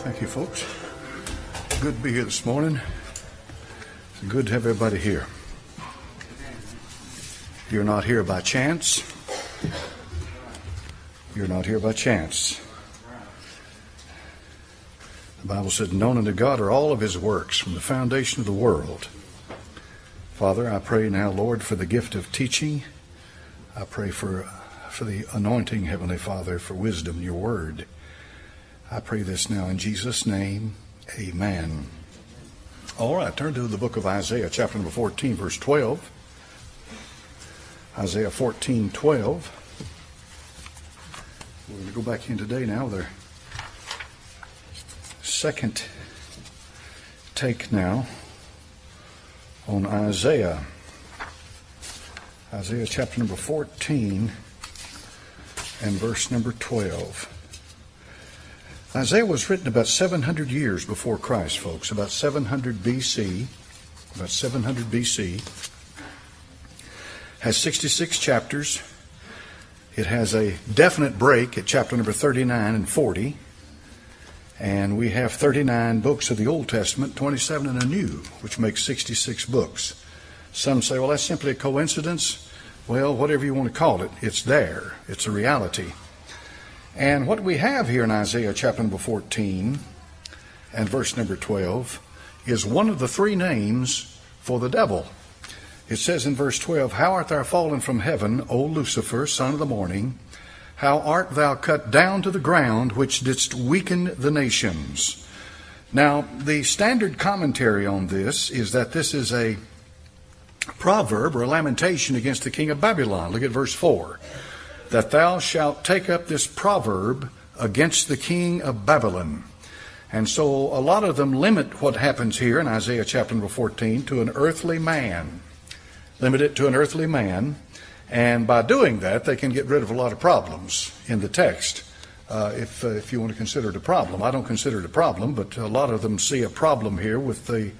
Thank you, folks. Good to be here this morning. It's good to have everybody here. You're not here by chance. You're not here by chance. The Bible said, known unto God are all of his works from the foundation of the world. Father, I pray now, Lord, for the gift of teaching. I pray for the anointing, Heavenly Father, for wisdom, your word. I pray this now in Jesus' name. Amen. All right, turn to the book of Isaiah, chapter number 14, verse 12. Isaiah 14:12. We're going to go back in today now with our second take now on Isaiah. Isaiah chapter number 14 and verse number 12. Isaiah was written about 700 years before Christ, folks, about 700 BC. About 700 BC. Has 66 chapters. It has a definite break at chapter number 39 and 40. And we have 39 books of the Old Testament, 27 in the New, which makes 66 books. Some say, well, that's simply a coincidence. Well, whatever you want to call it, it's there. It's a reality. And what we have here in Isaiah chapter number 14 and verse number 12 is one of the three names for the devil. It says in verse 12, How art thou fallen from heaven, O Lucifer, son of the morning? How art thou cut down to the ground, which didst weaken the nations? Now, the standard commentary on this is that this is a proverb or a lamentation against the king of Babylon. Look at verse 4. That thou shalt take up this proverb against the king of Babylon. And so a lot of them limit what happens here in Isaiah chapter number 14 to an earthly man. Limit it to an earthly man. And by doing that, they can get rid of a lot of problems in the text. If you want to consider it a problem. I don't consider it a problem, but a lot of them see a problem here with the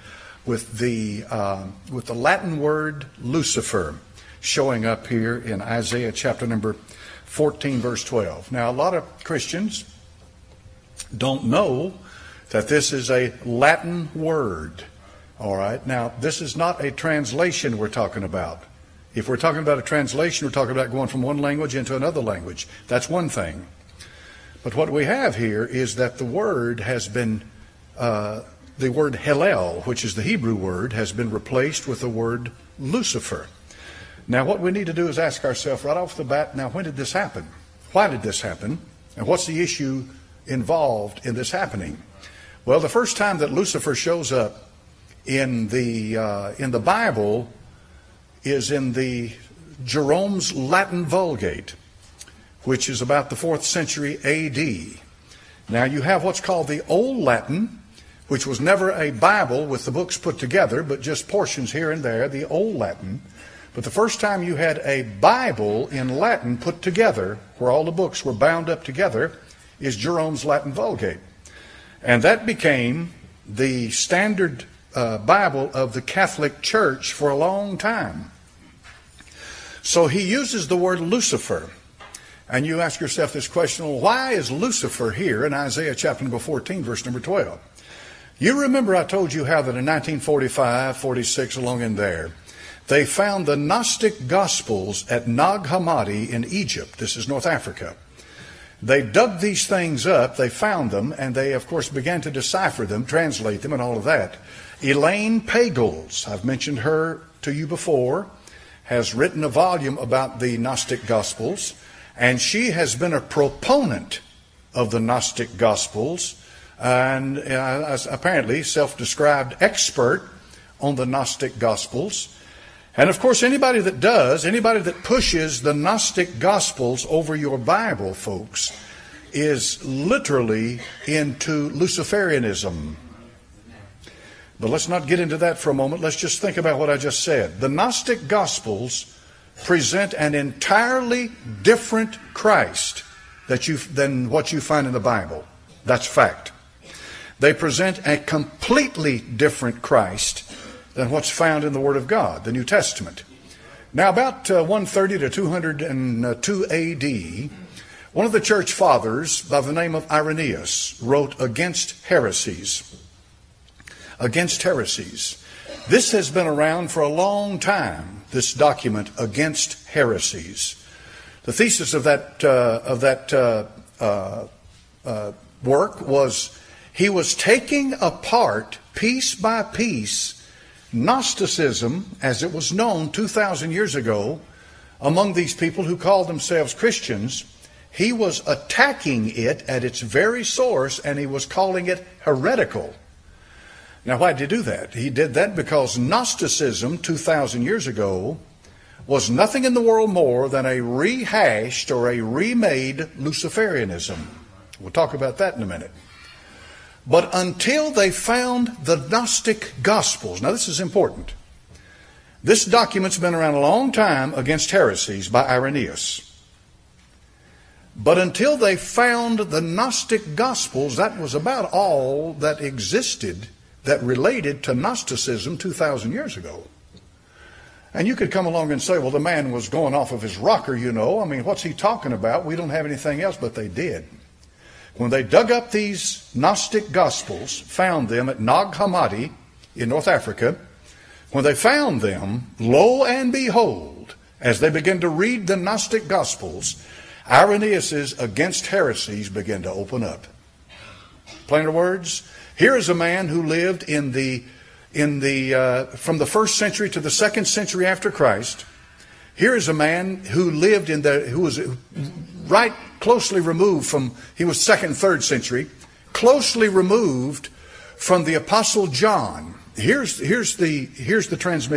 Latin word Lucifer showing up here in Isaiah chapter number 14, verse 12. Now, a lot of Christians don't know that this is a Latin word. All right. Now, this is not a translation we're talking about. If we're talking about a translation, we're talking about going from one language into another language. That's one thing. But what we have here is that the word has been, the word Hillel, which is the Hebrew word, has been replaced with the word Lucifer. Now, what we need to do is ask ourselves right off the bat, now, when did this happen? Why did this happen? And what's the issue involved in this happening? Well, the first time that Lucifer shows up in the Bible is in the Jerome's Latin Vulgate, which is about the 4th century A.D. Now, you have what's called the Old Latin, which was never a Bible with the books put together, but just portions here and there, the Old Latin. But the first time you had a Bible in Latin put together, where all the books were bound up together, is Jerome's Latin Vulgate. And that became the standard Bible of the Catholic Church for a long time. So he uses the word Lucifer. And you ask yourself this question, well, why is Lucifer here in Isaiah chapter number 14, verse number 12? You remember I told you how that in 1945, 46, along in there, they found the Gnostic Gospels at Nag Hammadi in Egypt. This is North Africa. They dug these things up, they found them, and they, of course, began to decipher them, translate them, and all of that. Elaine Pagels, I've mentioned her to you before, has written a volume about the Gnostic Gospels, and she has been a proponent of the Gnostic Gospels, and apparently self-described expert on the Gnostic Gospels. And of course, anybody that pushes the Gnostic Gospels over your Bible, folks, is literally into Luciferianism. But let's not get into that for a moment. Let's just think about what I just said. The Gnostic Gospels present an entirely different Christ than what you find in the Bible. That's fact. They present a completely different Christ than what's found in the Word of God, the New Testament. Now, about 130 to 202 A.D., One of the church fathers by the name of Irenaeus wrote Against Heresies. Against Heresies. This has been around for a long time, this document, Against Heresies. The thesis of that work was he was taking apart, piece by piece, Gnosticism as it was known 2,000 years ago among these people who called themselves Christians. He was attacking it at its very source, and he was calling it heretical. Now, why did he do that? He did that because Gnosticism 2,000 years ago was nothing in the world more than a rehashed or a remade Luciferianism. We'll talk about that in a minute. But until they found the Gnostic Gospels, now this is important. This document's been around a long time, Against Heresies by Irenaeus. But until they found the Gnostic Gospels, that was about all that existed that related to Gnosticism 2,000 years ago. And you could come along and say, well, the man was going off of his rocker, you know. I mean, what's he talking about? We don't have anything else, but they did. When they dug up these Gnostic Gospels, found them at Nag Hammadi in North Africa, when they found them, lo and behold, as they began to read the Gnostic Gospels, Irenaeus' Against Heresies began to open up. Plainer words, here is a man who lived from the 1st century to the 2nd century after Christ. Here is a man who lived who was right closely removed from, he was 2nd, 3rd century, closely removed from the Apostle John. Here's the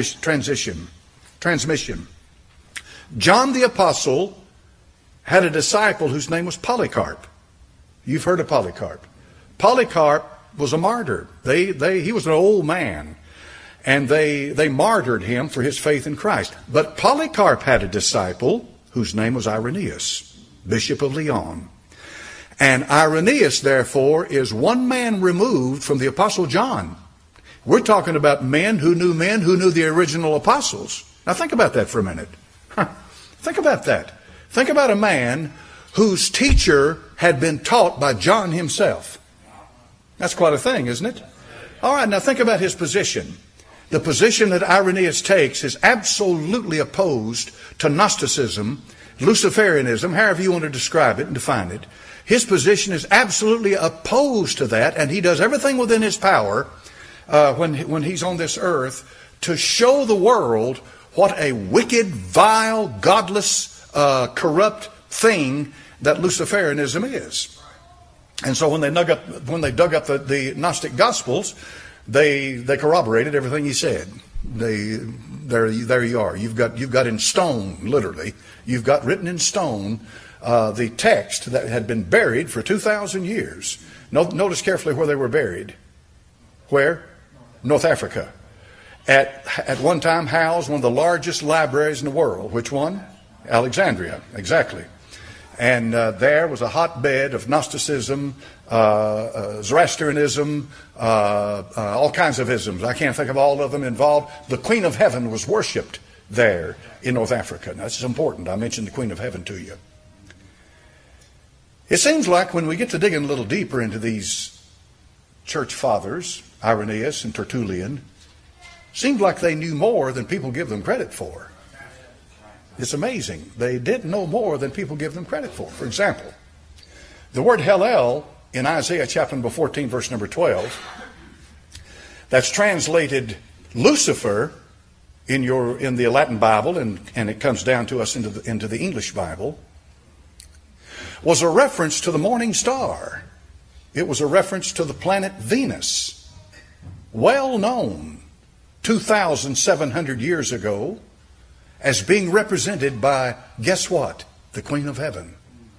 transmission. John the Apostle had a disciple whose name was Polycarp. You've heard of Polycarp. Polycarp was a martyr. He was an old man, and they martyred him for his faith in Christ. But Polycarp had a disciple whose name was Irenaeus, Bishop of Lyon. And Irenaeus, therefore, is one man removed from the Apostle John. We're talking about men who knew the original apostles. Now think about that for a minute. Think about that. Think about a man whose teacher had been taught by John himself. That's quite a thing, isn't it? All right, now think about his position. The position that Irenaeus takes is absolutely opposed to Gnosticism, Luciferianism, however you want to describe it and define it. His position is absolutely opposed to that, and he does everything within his power when he's on this earth to show the world what a wicked, vile, godless, corrupt thing that Luciferianism is. And so when they dug up the Gnostic Gospels, they corroborated everything he said. There you are. You've got in stone, literally. You've got written in stone the text that had been buried for 2,000 years. Notice carefully where they were buried. Where? North Africa. At one time housed one of the largest libraries in the world. Which one? Alexandria. Exactly. And there was a hotbed of Gnosticism, Zoroastrianism, all kinds of isms. I can't think of all of them involved. The Queen of Heaven was worshipped there in North Africa. Now, this is important. I mentioned the Queen of Heaven to you. It seems like when we get to digging a little deeper into these church fathers, Irenaeus and Tertullian, seemed like they knew more than people give them credit for. It's amazing. They did know more than people give them credit for. For example, the word Hallel in Isaiah chapter number 14, verse number 12, that's translated Lucifer in the Latin Bible, and it comes down to us into the English Bible, was a reference to the morning star. It was a reference to the planet Venus, well known 2,700 years ago, as being represented by, guess what? The Queen of Heaven.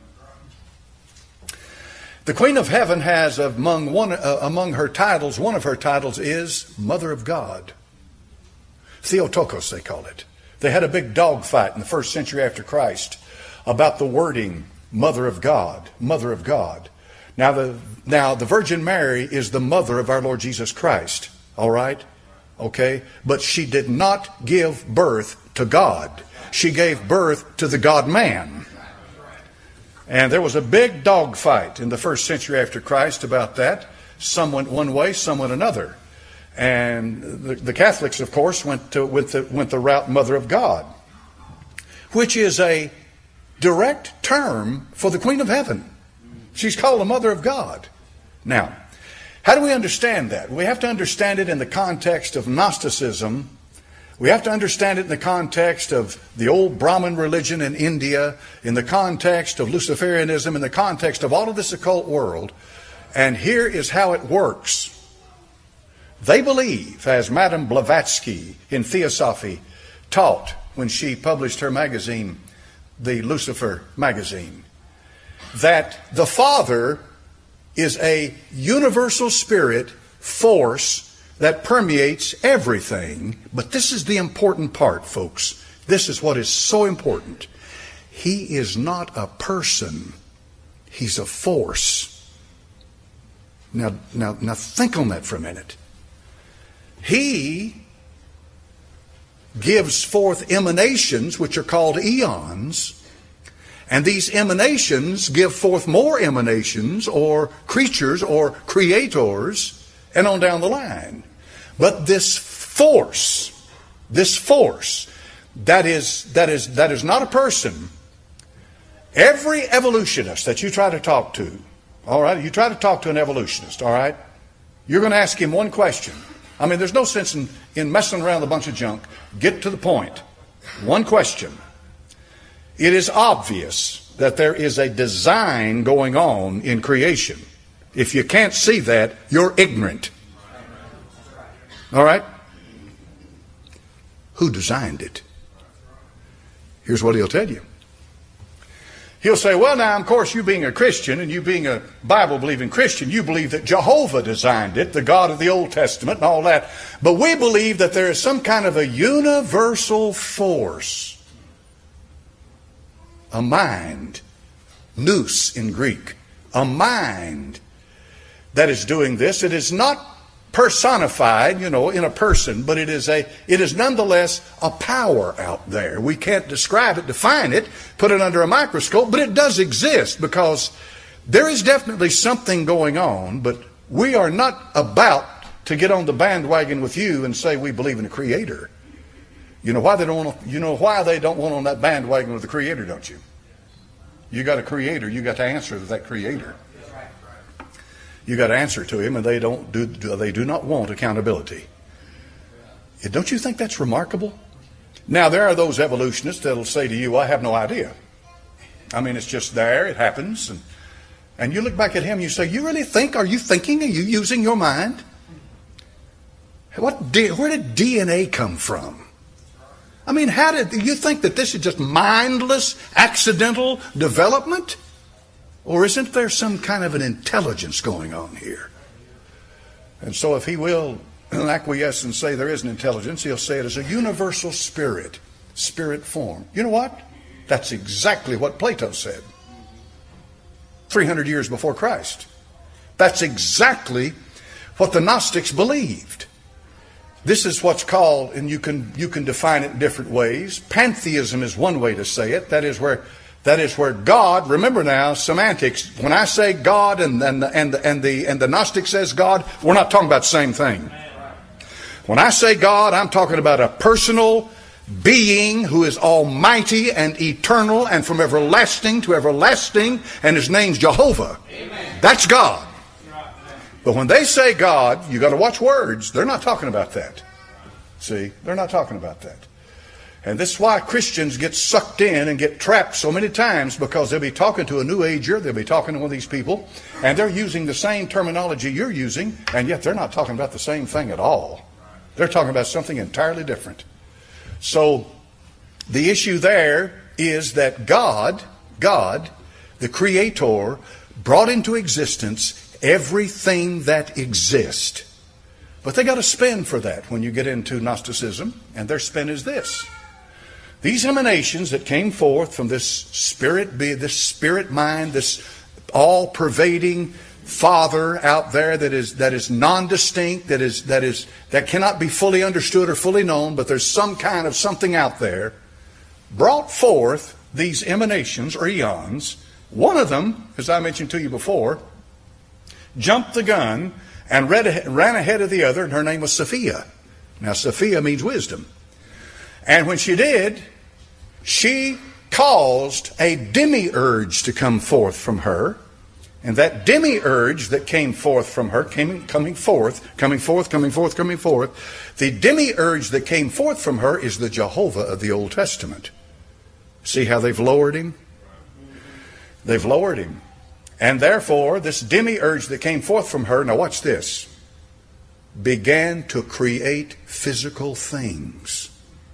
The Queen of Heaven has among her titles, one of her titles is Mother of God. Theotokos, they call it. They had a big dogfight in the 1st century after Christ about the wording Mother of God, Mother of God. Now the Virgin Mary is the mother of our Lord Jesus Christ. All right? Okay? But she did not give birth to God. She gave birth to the God-man. And there was a big dogfight in the first century after Christ about that. Some went one way, some went another. And the Catholics, of course, went the route Mother of God, which is a direct term for the Queen of Heaven. She's called the Mother of God. Now, how do we understand that? We have to understand it in the context of Gnosticism. We have to understand it in the context of the old Brahmin religion in India, in the context of Luciferianism, in the context of all of this occult world. And here is how it works. They believe, as Madame Blavatsky in Theosophy taught when she published her magazine, the Lucifer magazine, that the Father is a universal spirit force that permeates everything. But this is the important part, folks. This is what is so important. He is not a person. He's a force. Now think on that for a minute. He gives forth emanations, which are called eons, and these emanations give forth more emanations or creatures or creators, and on down the line. But this force, that is not a person. Every evolutionist that you try to talk to, all right, you try to talk to an evolutionist, all right, you're going to ask him one question. I mean, there's no sense in messing around with a bunch of junk. Get to the point. One question. It is obvious that there is a design going on in creation. If you can't see that, you're ignorant. All right? Who designed it? Here's what he'll tell you. He'll say, well, now, of course, you being a Christian and you being a Bible-believing Christian, you believe that Jehovah designed it, the God of the Old Testament and all that. But we believe that there is some kind of a universal force, a mind, nous in Greek, a mind that is doing this. It is not personified, in a person, but it is nonetheless a power out there. We can't describe it, define it, put it under a microscope, but it does exist because there is definitely something going on, but we are not about to get on the bandwagon with you and say we believe in a creator. You know why they don't want on that bandwagon with the creator, don't you? You got a creator, you got to answer to that creator. You got to answer to him, and they do not want accountability. Don't you think that's remarkable? Now, there are those evolutionists that'll say to you, I have no idea. I mean, it's just there, it happens. And you look back at him, you say, you really think? Are you thinking? Are you using your mind? Where did DNA come from? I mean, do you think that this is just mindless, accidental development? Or isn't there some kind of an intelligence going on here? And so if he will acquiesce and say there is an intelligence, he'll say it is a universal spirit form. You know what? That's exactly what Plato said 300 years before Christ. That's exactly what the Gnostics believed. This is what's called, and you can define it in different ways. Pantheism is one way to say it. That is where God, remember now, semantics, when I say God and the Gnostic says God, we're not talking about the same thing. When I say God, I'm talking about a personal being who is almighty and eternal and from everlasting to everlasting, and his name's Jehovah. Amen. That's God. But when they say God, you got to watch words. They're not talking about that. See, they're not talking about that. And this is why Christians get sucked in and get trapped so many times, because they'll be talking to a New Ager, they'll be talking to one of these people, and they're using the same terminology you're using, and yet they're not talking about the same thing at all. They're talking about something entirely different. So the issue there is that God, the Creator, brought into existence everything that exists. But they got a spin for that when you get into Gnosticism, and their spin is this. These emanations that came forth from this spirit mind, this all-pervading Father out there that is non-distinct, that cannot be fully understood or fully known, but there's some kind of something out there, brought forth these emanations or eons One of them, as I mentioned to you before, jumped the gun and ran ahead of the other, and her name was Sophia. Now, Sophia means wisdom. And when she did, she caused a demiurge to come forth from her. And that demiurge that came forth from her, coming forth, the demiurge that came forth from her is the Jehovah of the Old Testament. See how they've lowered him? They've lowered him. And therefore, this demiurge that came forth from her, now watch this, began to create physical things.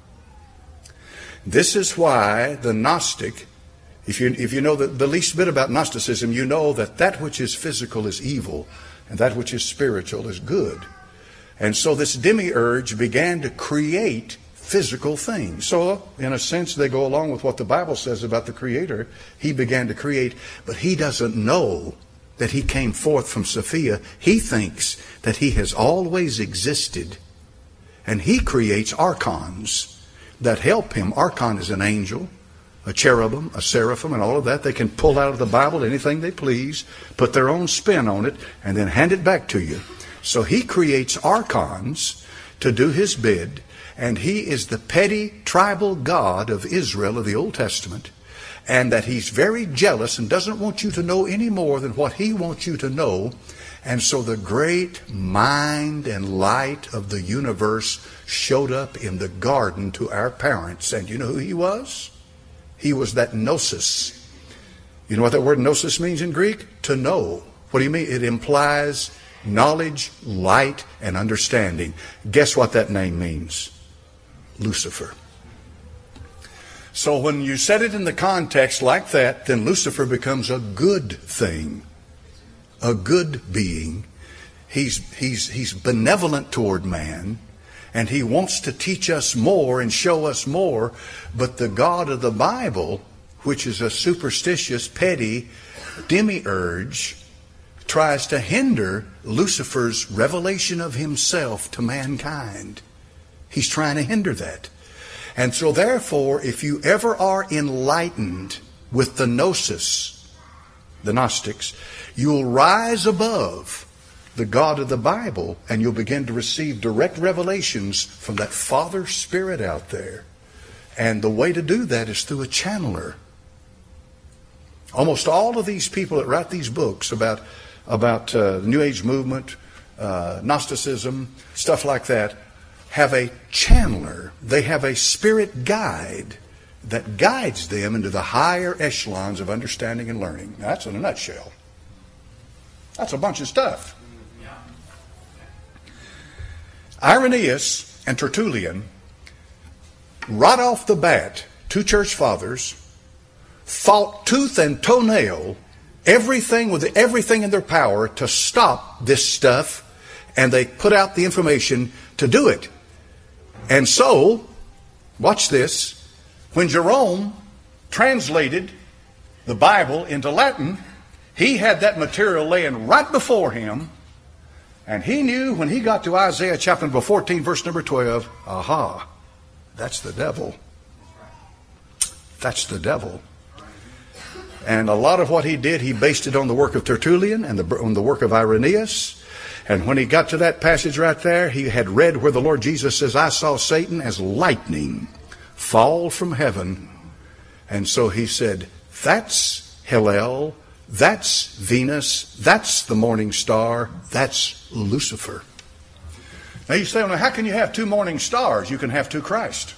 This is why the Gnostic, if you know the least bit about Gnosticism, you know that which is physical is evil and that which is spiritual is good. And so this demiurge began to create physical things. So, in a sense, they go along with what the Bible says about the Creator. He began to create, but he doesn't know that he came forth from Sophia. He thinks that he has always existed, and he creates archons that help him. Archon is an angel, a cherubim, a seraphim, and all of that. They can pull out of the Bible anything they please, put their own spin on it, and then hand it back to you. So he creates archons to do his bid, and he is the petty tribal god of Israel of the Old Testament, and that he's very jealous and doesn't want you to know any more than what he wants you to know. And so the great mind and light of the universe showed up in the garden to our parents. And you know who he was? He was that gnosis. You know what that word gnosis means in Greek? To know. What do you mean? It implies knowledge, light, and understanding. Guess what that name means? Lucifer. So when you set it in the context like that, then Lucifer becomes a good thing. A good being. He's benevolent toward man, and he wants to teach us more and show us more. But the God of the Bible, which is a superstitious, petty demiurge, tries to hinder Lucifer's revelation of himself to mankind. He's trying to hinder that. And so therefore, if you ever are enlightened with the gnosis, the Gnostics, you'll rise above the God of the Bible, and you'll begin to receive direct revelations from that Father Spirit out there. And the way to do that is through a channeler. Almost all of these people that write these books about the New Age movement, Gnosticism, stuff like that, have a channeler. They have a spirit guide that guides them into the higher echelons of understanding and learning. Now, that's in a nutshell. That's a bunch of stuff. Irenaeus and Tertullian, right off the bat, two church fathers, fought tooth and toenail everything in their power to stop this stuff, and they put out the information to do it. And so, watch this, when Jerome translated the Bible into Latin, he had that material laying right before him, and he knew when he got to Isaiah chapter number 14, verse number 12, aha, that's the devil. That's the devil. And a lot of what he did, he based it on the work of Tertullian and on the work of Irenaeus. And when he got to that passage right there, he had read where the Lord Jesus says, I saw Satan as lightning fall from heaven. And so he said, that's Hillel, that's Venus, that's the morning star, that's Lucifer. Now you say, well, how can you have two morning stars? You can have two Christ.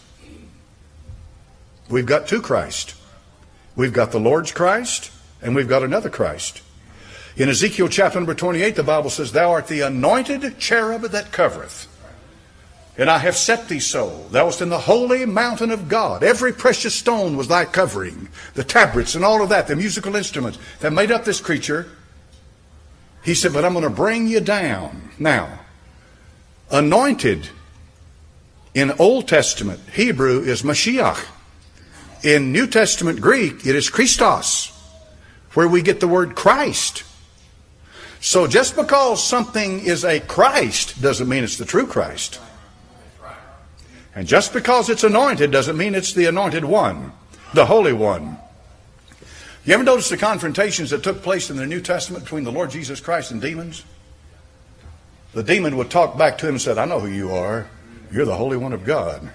We've got two Christ. We've got the Lord's Christ, and we've got another Christ. In Ezekiel chapter number 28, the Bible says, Thou art the anointed cherub that covereth. And I have set thee so. Thou wast in the holy mountain of God. Every precious stone was thy covering. The tabrets and all of that, the musical instruments that made up this creature. He said, but I'm going to bring you down. Now, anointed in Old Testament Hebrew is Mashiach. In New Testament Greek, it is Christos, where we get the word Christ. So just because something is a Christ doesn't mean it's the true Christ. And just because it's anointed doesn't mean it's the anointed one, the Holy One. You ever notice the confrontations that took place in the New Testament between the Lord Jesus Christ and demons? The demon would talk back to him and said, I know who you are. You're the Holy One of God.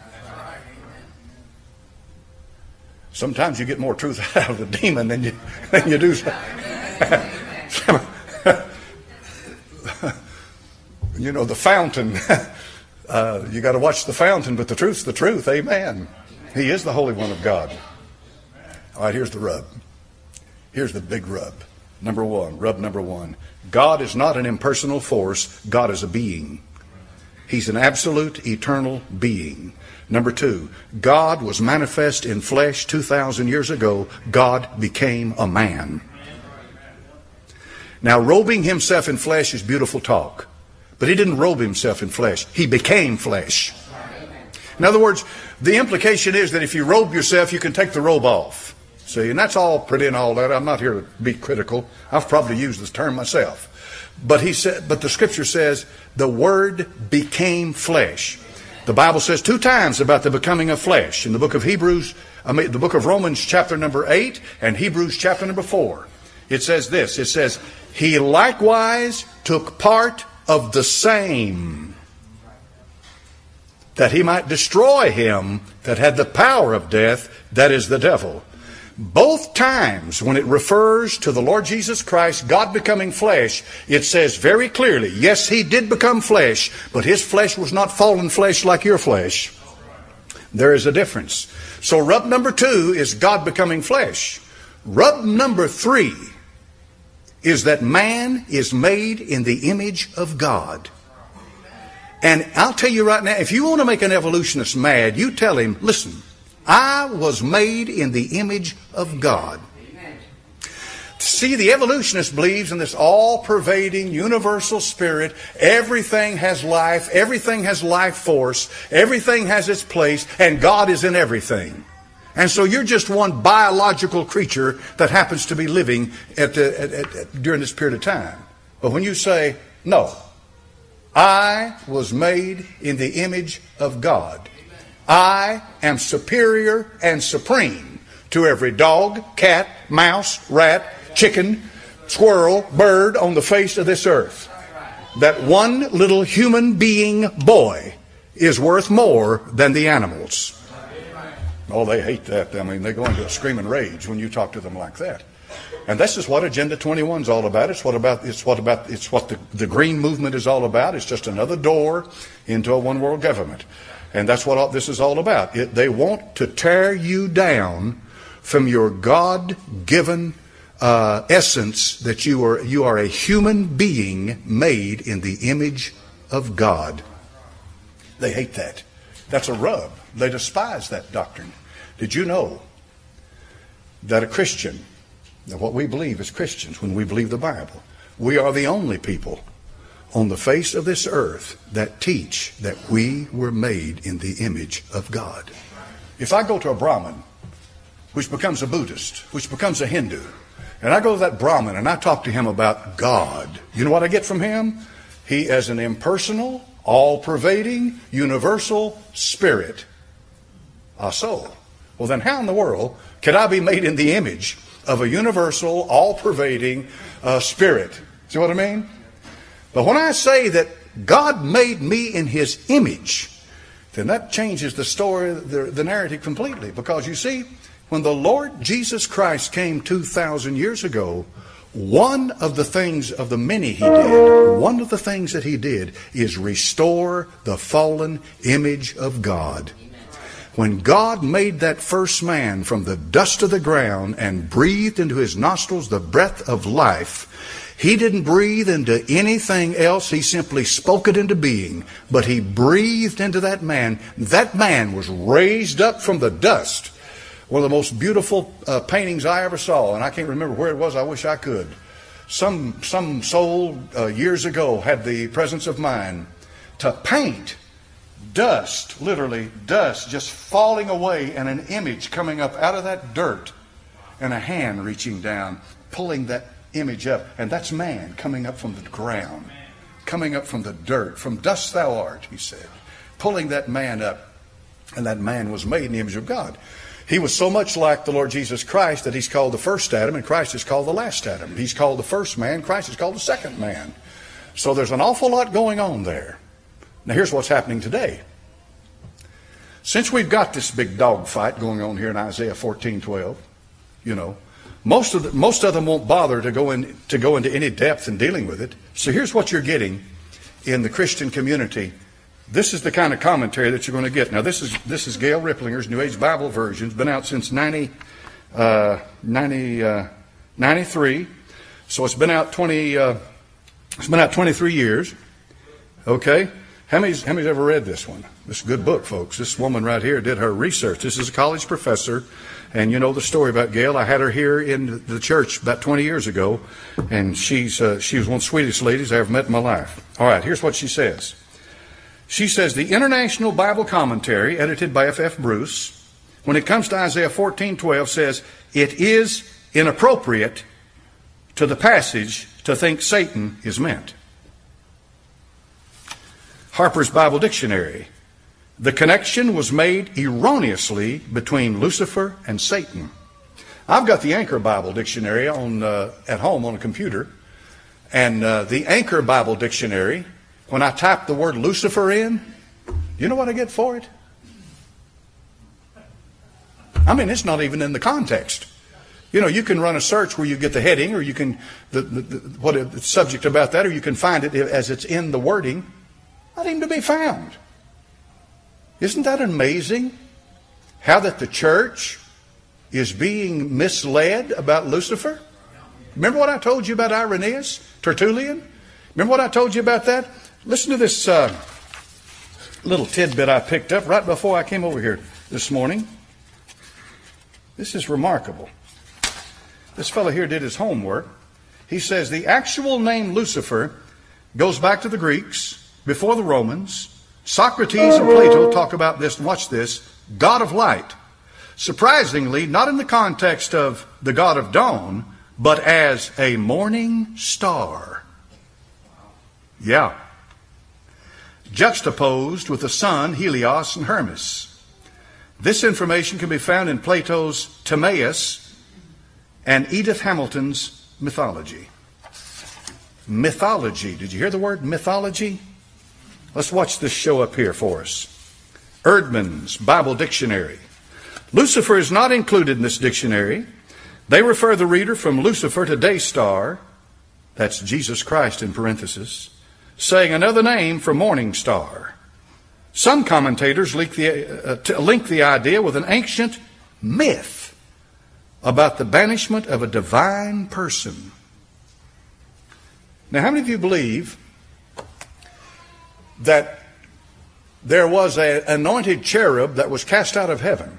Sometimes you get more truth out of the demon than you do. You know, the fountain. You got to watch the fountain, but the truth's the truth. Amen. He is the Holy One of God. All right, here's the rub. Here's the big rub. Rub number one. God is not an impersonal force. God is a being. He's an absolute, eternal being. Number two, God was manifest in flesh 2,000 years ago. God became a man. Now, robing himself in flesh is beautiful talk. But he didn't robe himself in flesh. He became flesh. In other words, the implication is that if you robe yourself, you can take the robe off. See, and that's all pretty and all that. I'm not here to be critical. I've probably used this term myself. But the scripture says the Word became flesh. The Bible says 2 times about the becoming of flesh. In the book of the book of Romans chapter number 8 and Hebrews chapter number 4. It says this. It says, He likewise took part of the same, that he might destroy him that had the power of death, that is the devil. Both times when it refers to the Lord Jesus Christ, God becoming flesh, it says very clearly, yes, he did become flesh, but his flesh was not fallen flesh like your flesh. There is a difference. So rub number 2 is God becoming flesh. Rub number 3 is that man is made in the image of God. And I'll tell you right now, if you want to make an evolutionist mad, you tell him, listen, I was made in the image of God. See, the evolutionist believes in this all-pervading, universal spirit. Everything has life. Everything has life force. Everything has its place. And God is in everything. And so you're just one biological creature that happens to be living during this period of time. But when you say, no, I was made in the image of God. I am superior and supreme to every dog, cat, mouse, rat, chicken, squirrel, bird on the face of this earth. That one little human being boy is worth more than the animals. Oh, they hate that. I mean, they go into a screaming rage when you talk to them like that. And this is what Agenda 21 is all about. It's what the green movement is all about. It's just another door into a one world government. And that's what this is all about. They want to tear you down from your God-given essence that you are a human being made in the image of God. They hate that. That's a rub. They despise that doctrine. Did you know that a Christian, that what we believe as Christians when we believe the Bible, we are the only people on the face of this earth that teach that we were made in the image of God. If I go to a Brahmin, which becomes a Buddhist, which becomes a Hindu, and I go to that Brahmin and I talk to him about God, you know what I get from him? He is an impersonal, all-pervading, universal spirit. A soul. Well, then how in the world could I be made in the image of a universal, all-pervading spirit? See what I mean? But when I say that God made me in his image, then that changes the story, the narrative completely. Because you see, when the Lord Jesus Christ came 2,000 years ago, one of the things of the many he did, one of the things that he did is restore the fallen image of God. When God made that first man from the dust of the ground and breathed into his nostrils the breath of life, he didn't breathe into anything else. He simply spoke it into being. But he breathed into that man. That man was raised up from the dust. One of the most beautiful paintings I ever saw, and I can't remember where it was. I wish I could. Some soul years ago had the presence of mind to paint dust, literally dust, just falling away, and an image coming up out of that dirt, and a hand reaching down, pulling that image up. And that's man coming up from the ground, coming up from the dirt. From dust thou art, he said, pulling that man up. And that man was made in the image of God. He was so much like the Lord Jesus Christ that he's called the first Adam, and Christ is called the last Adam. He's called the first man, Christ is called the second man. So there's an awful lot going on there. Now here's what's happening today. Since we've got this big dog fight going on here in Isaiah 14:12, you know, most of them won't bother to go into any depth in dealing with it. So here's what you're getting in the Christian community. This is the kind of commentary that you're going to get. Now this is Gail Riplinger's New Age Bible Version. It's been out since 93. So it's been out 23 years. Okay. How many's ever read this one? This is a good book, folks. This woman right here did her research. This is a college professor, and you know the story about Gail. I had her here in the church about 20 years ago, and she was one of the sweetest ladies I ever met in my life. All right, here's what she says. She says, the International Bible Commentary, edited by F.F. Bruce, when it comes to Isaiah 14:12, says, it is inappropriate to the passage to think Satan is meant. Harper's Bible Dictionary. The connection was made erroneously between Lucifer and Satan. I've got the Anchor Bible Dictionary at home on a computer. And the Anchor Bible Dictionary, when I type the word Lucifer in, you know what I get for it? I mean, it's not even in the context. You know, you can run a search where you get the heading, or you can, the subject about that, or you can find it as it's in the wording. Not even to be found. Isn't that amazing? How that the church is being misled about Lucifer? Remember what I told you about Irenaeus, Tertullian? Remember what I told you about that? Listen to this little tidbit I picked up right before I came over here this morning. This is remarkable. This fellow here did his homework. He says the actual name Lucifer goes back to the Greeks, before the Romans. Socrates and Plato talk about this, and watch this, God of light. Surprisingly, not in the context of the God of dawn, but as a morning star. Yeah. Juxtaposed with the sun, Helios, and Hermes. This information can be found in Plato's Timaeus and Edith Hamilton's Mythology. Mythology. Did you hear the word mythology? Let's watch this show up here for us. Erdman's Bible Dictionary. Lucifer is not included in this dictionary. They refer the reader from Lucifer to day star, that's Jesus Christ in parenthesis, saying another name for morning star. Some commentators link the idea with an ancient myth about the banishment of a divine person. Now, how many of you believe that there was an anointed cherub that was cast out of heaven?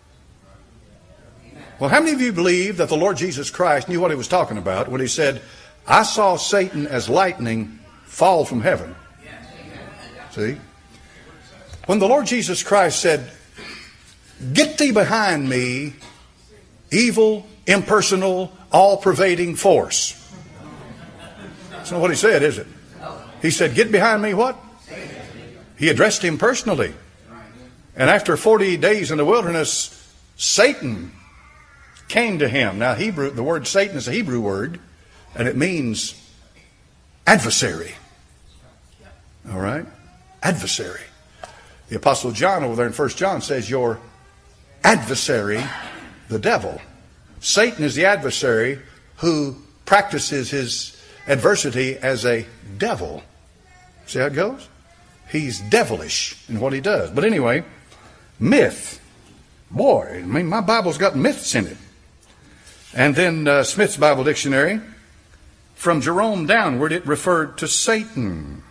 Well, how many of you believe that the Lord Jesus Christ knew what he was talking about when he said, I saw Satan as lightning fall from heaven? See? When the Lord Jesus Christ said, get thee behind me, evil, impersonal, all-pervading force. That's not what he said, is it? He said, get behind me what? He addressed him personally. And after 40 days in the wilderness, Satan came to him. Now, the word Satan is a Hebrew word, and it means adversary. All right? Adversary. The Apostle John over there in 1 John says, your adversary, the devil. Satan is the adversary who practices his adversity as a devil. See how it goes? He's devilish in what he does. But anyway, myth. Boy, I mean, my Bible's got myths in it. And then Smith's Bible Dictionary, from Jerome downward, it referred to Satan.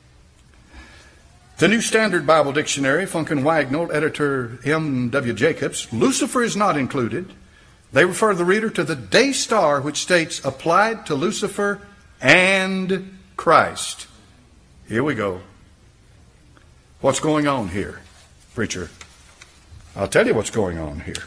The New Standard Bible Dictionary, Funk and Wagnall, editor M.W. Jacobs, Lucifer is not included. They refer the reader to the day star, which states applied to Lucifer and Christ. Here we go. What's going on here, preacher? I'll tell you what's going on here.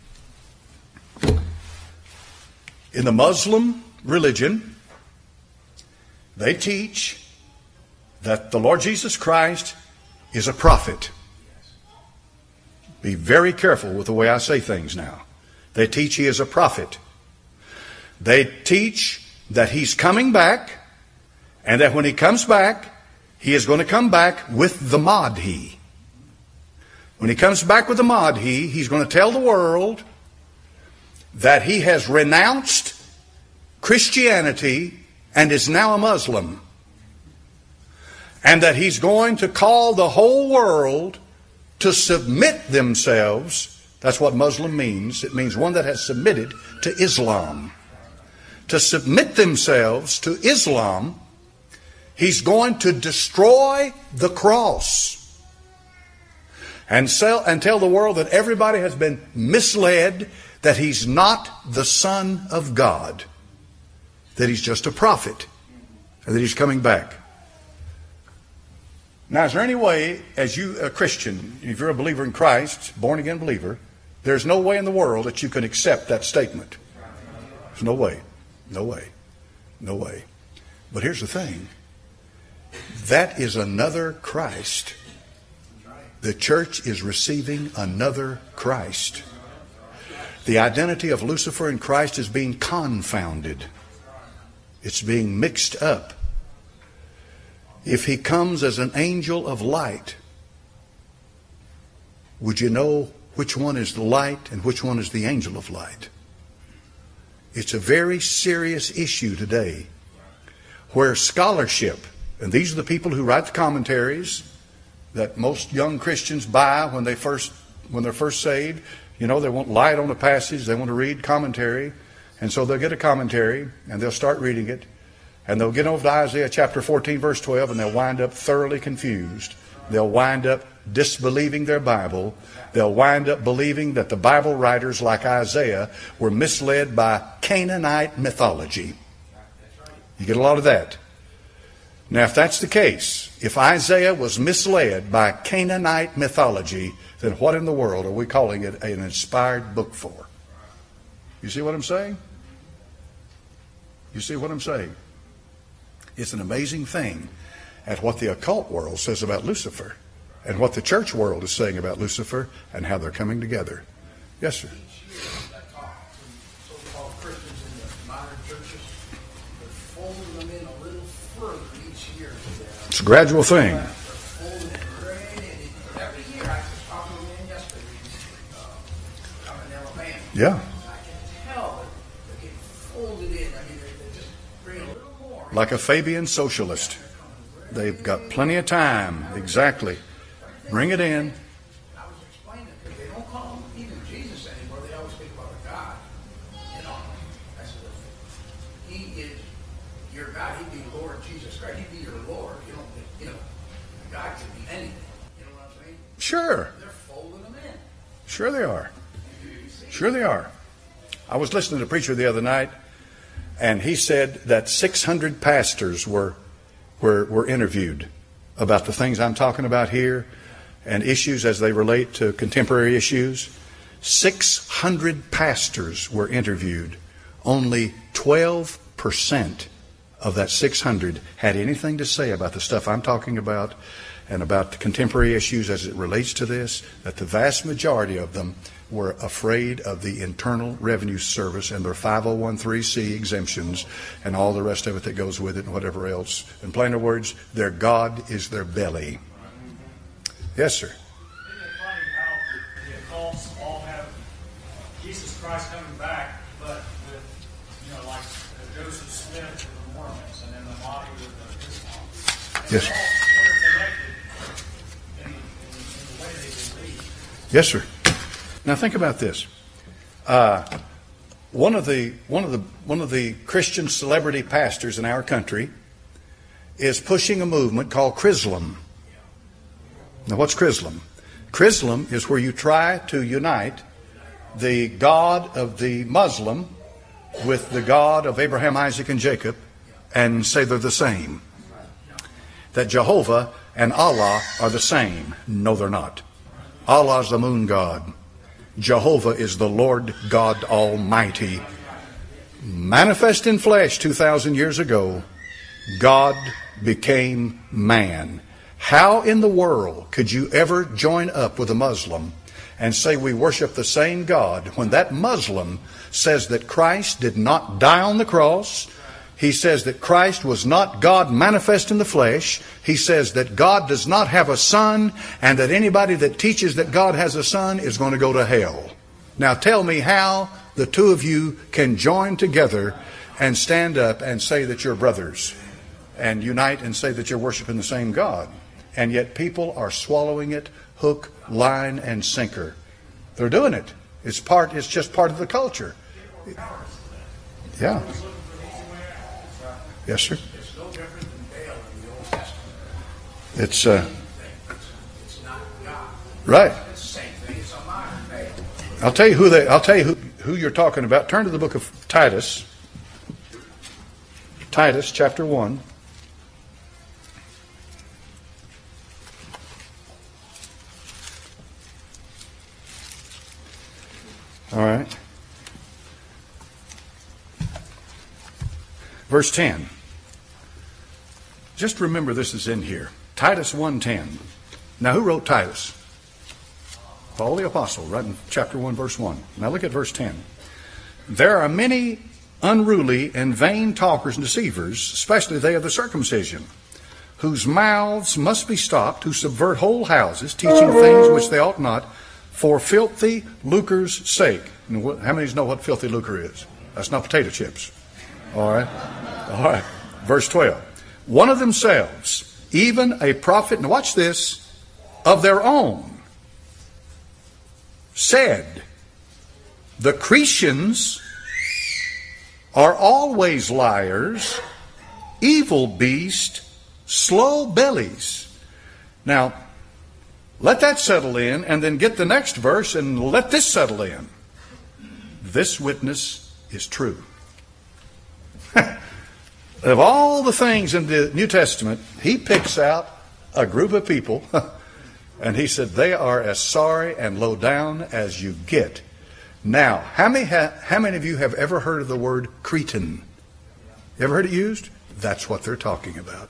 In the Muslim religion, they teach that the Lord Jesus Christ is a prophet. Be very careful with the way I say things now. They teach he is a prophet. They teach that he's coming back, and that when he comes back, he is going to come back with the Mahdi. When he comes back with the Mahdi, he's going to tell the world that he has renounced Christianity and is now a Muslim. And that he's going to call the whole world to submit themselves. That's what Muslim means. It means one that has submitted to Islam. To submit themselves to Islam. He's going to destroy the cross. And tell the world that everybody has been misled, that he's not the Son of God. That he's just a prophet. And that he's coming back. Now, is there any way, as you, a Christian, if you're a believer in Christ, born-again believer, there's no way in the world that you can accept that statement. There's no way. No way. No way. But here's the thing. That is another Christ. The church is receiving another Christ. The identity of Lucifer and Christ is being confounded. It's being mixed up. If he comes as an angel of light, would you know which one is the light and which one is the angel of light? It's a very serious issue today where scholarship, and these are the people who write the commentaries that most young Christians buy when they're first saved. You know, they want light on the passage, they want to read commentary, and so they'll get a commentary and they'll start reading it. And they'll get over to Isaiah chapter 14, verse 12, and they'll wind up thoroughly confused. They'll wind up disbelieving their Bible. They'll wind up believing that the Bible writers like Isaiah were misled by Canaanite mythology. You get a lot of that. Now, if that's the case, if Isaiah was misled by Canaanite mythology, then what in the world are we calling it an inspired book for? You see what I'm saying? You see what I'm saying? It's an amazing thing at what the occult world says about Lucifer and what the church world is saying about Lucifer and how they're coming together. Yes, sir. So-called Christians in the modern churches, they're folding them in a little further each year. It's a gradual thing. They're folding it right in. Every year, I was talking to a man yesterday, out in Alabama. Yeah. I can tell that they're getting folded in. I mean, they're just bringing a little more. Like a Fabian socialist. They've got plenty of time. Exactly. Bring it in. I was explaining that they don't call him even Jesus anymore. They always speak about a God. You know, I said, he is your God. He'd be Lord Jesus Christ. He'd be your Lord. You know, God can be anything. You know what I'm saying? Sure. They're folding them in. Sure they are. Sure they are. I was listening to a preacher the other night, and he said that 600 pastors were interviewed about the things I'm talking about here and issues as they relate to contemporary issues. 600 pastors were interviewed. Only 12% of that 600 had anything to say about the stuff I'm talking about and about the contemporary issues as it relates to this, that the vast majority of them were afraid of the Internal Revenue Service and their 501(c) exemptions and all the rest of it that goes with it and whatever else. In plainer words, their God is their belly. Yes, sir. Isn't it funny how the occults all have Jesus Christ coming back, but with, like Joseph Smith with the Mormons and then the Mahdi with Islam. And Yes. they're all interconnected in the way they believe. Yes, sir. Now think about this. One of the Christian celebrity pastors in our country is pushing a movement called Chrislam. Now, what's Chrislam? Chrislam is where you try to unite the God of the Muslim with the God of Abraham, Isaac, and Jacob and say they're the same. That Jehovah and Allah are the same. No, they're not. Allah is the moon god. Jehovah is the Lord God Almighty. Manifest in flesh 2,000 years ago, God became man. How in the world could you ever join up with a Muslim and say we worship the same God when that Muslim says that Christ did not die on the cross. He says that Christ was not God manifest in the flesh. He says that God does not have a son, and that anybody that teaches that God has a son is going to go to hell. Now tell me how the two of you can join together and stand up and say that you're brothers and unite and say that you're worshiping the same God. And yet people are swallowing it hook, line, and sinker. They're doing it. It's just part of the culture. Yeah. Yes, sir. It's no different than Baal in the Old Testament. It's It's not God. right. It's the same thing. It's a modern Baal. I'll tell you who you're talking about. Turn to the book of Titus. Titus chapter 1. All right. Verse 10. Just remember this is in here. Titus 1:10. Now who wrote Titus? Paul the Apostle, right in chapter 1, verse 1. Now look at verse 10. There are many unruly and vain talkers and deceivers, especially they of the circumcision, whose mouths must be stopped, who subvert whole houses, teaching things which they ought not, for filthy lucre's sake. And how many know what filthy lucre is? That's not potato chips. All right. All right. Verse 12. One of themselves, even a prophet, and watch this, of their own, said, the Cretans are always liars, evil beasts, slow bellies. Now, let that settle in, and then get the next verse and let this settle in. This witness is true. Of all the things in the New Testament, he picks out a group of people, and he said they are as sorry and low down as you get. Now, how many of you have ever heard of the word Cretan? You ever heard it used? That's what they're talking about.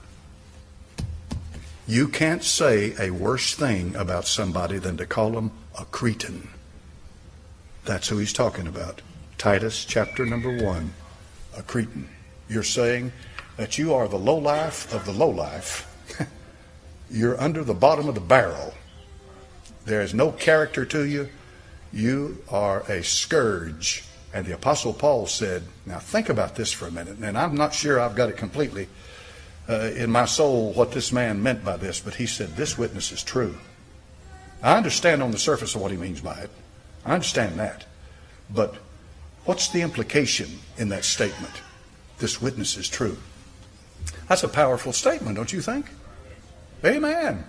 You can't say a worse thing about somebody than to call them a Cretan. That's who he's talking about. Titus chapter number 1, a Cretan. You're saying that you are the lowlife of the lowlife. You're under the bottom of the barrel. There is no character to you. You are a scourge. And the Apostle Paul said, now think about this for a minute. And I'm not sure I've got it completely in my soul what this man meant by this, but he said, this witness is true. I understand on the surface of what he means by it. I understand that. But what's the implication in that statement? This witness is true. That's a powerful statement, don't you think? Amen.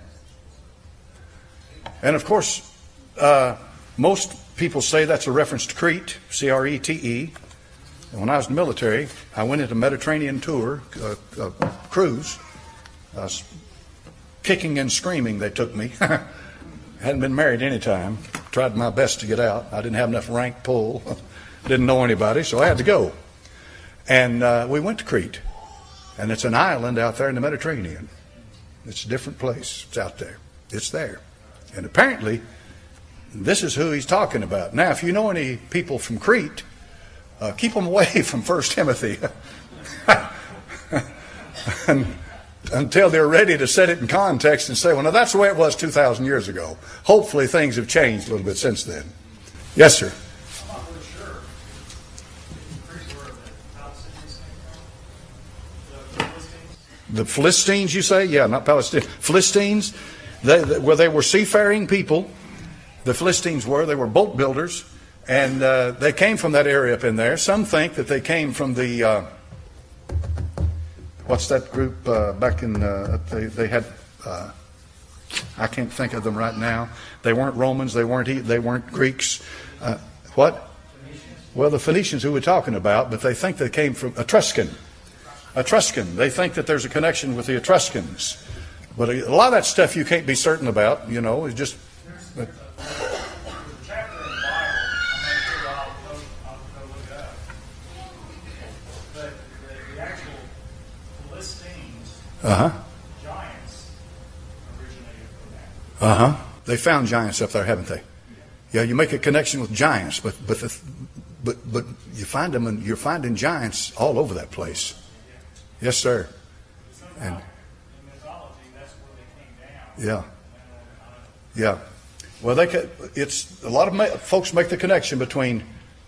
And of course, most people say that's a reference to Crete, C-R-E-T-E. And when I was in the military, I went into a Mediterranean tour, cruise. I was kicking and screaming, they took me. Hadn't been married any time. Tried my best to get out. I didn't have enough rank pull. Didn't know anybody, so I had to go. And we went to Crete. And it's an island out there in the Mediterranean. It's a different place. It's out there. It's there. And apparently, this is who he's talking about. Now, if you know any people from Crete, keep them away from 1 Timothy. Until they're ready to set it in context and say, well, now that's the way it was 2,000 years ago. Hopefully things have changed a little bit since then. Yes, sir. I'm not really sure. Pretty sure that Palestinians came from the Philistines. The Philistines, you say? Yeah, not Palestinians. Philistines, they were seafaring people. The Philistines were. They were boat builders. And they came from that area up in there. Some think that they came from the... what's that group back in... they had... I can't think of them right now. They weren't Romans. They weren't Greeks. What? Well, the Phoenicians who we're talking about, but they think they came from Etruscan. They think that there's a connection with the Etruscans. But a lot of that stuff you can't be certain about, you know. It's just... There's a chapter in the Bible, I'm not sure I'll go look it up. But the actual Philistines, giants, originated from that. They found giants up there, haven't they? Yeah, you make a connection with giants, but you find them, and you're finding giants all over that place. Yes, sir. And In mythology, that's where they came down. yeah, yeah. Well, it's a lot of folks make the connection between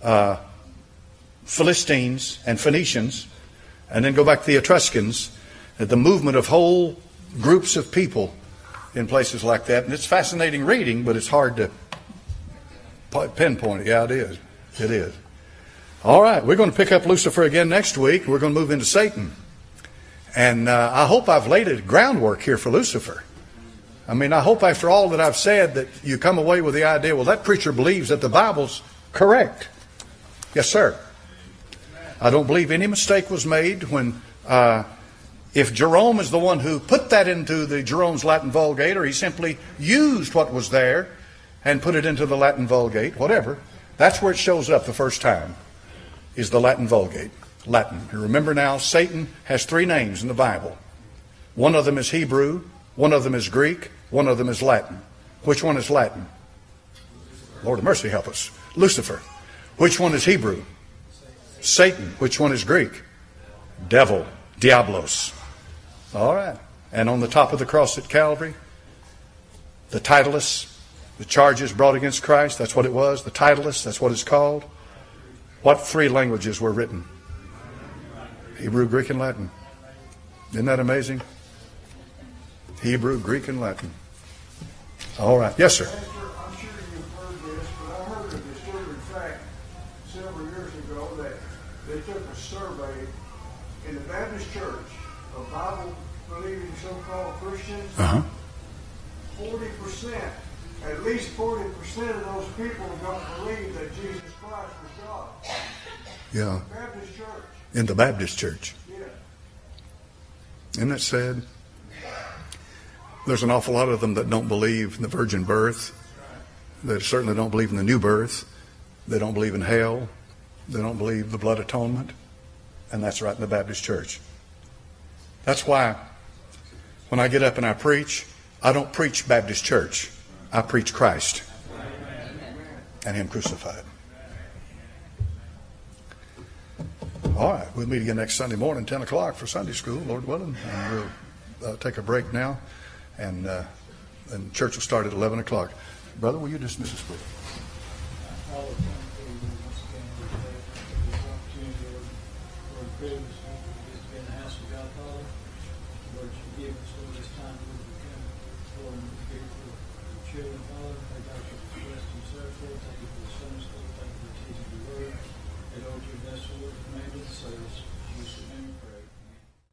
Philistines and Phoenicians, and then go back to the Etruscans, the movement of whole groups of people in places like that. And it's fascinating reading, but it's hard to pinpoint it. Yeah, it is. It is. All right, we're going to pick up Lucifer again next week. We're going to move into Satan. And I hope I've laid a groundwork here for Lucifer. I mean, I hope after all that I've said that you come away with the idea, well, that preacher believes that the Bible's correct. Yes, sir. I don't believe any mistake was made when, if Jerome is the one who put that into the Jerome's Latin Vulgate, or he simply used what was there and put it into the Latin Vulgate, whatever, that's where it shows up the first time, is the Latin Vulgate. Latin. And remember now, Satan has 3 names in the Bible. One of them is Hebrew, one of them is Greek, one of them is Latin. Which one is Latin? Lord of mercy, help us. Lucifer. Which one is Hebrew? Satan. Which one is Greek? Devil. Diablos. All right. And on the top of the cross at Calvary, the Titulus, the charges brought against Christ, that's what it was. The Titulus, that's what it's called. What 3 languages were written? Hebrew, Greek, and Latin. Isn't that amazing? Hebrew, Greek, and Latin. All right. Yes, sir. Pastor, I'm sure you've heard this, but I heard a disturbing fact several years ago that they took a survey in the Baptist Church of Bible-believing so-called Christians. 40%, at least 40% of those people don't believe that Jesus Christ was God. Yeah. Baptist Church. In the Baptist church. Yeah. Isn't that sad? There's an awful lot of them that don't believe in the virgin birth. They certainly don't believe in the new birth. They don't believe in hell. They don't believe the blood atonement. And that's right in the Baptist church. That's why when I get up and I preach, I don't preach Baptist church. I preach Christ and Him crucified. All right, we'll meet again next Sunday morning, 10 o'clock for Sunday school, Lord willing. And we'll take a break now, and church will start at 11 o'clock. Brother, will you dismiss us, please? Lord, your vessel, Lord, commanded the service. In Jesus' name we pray.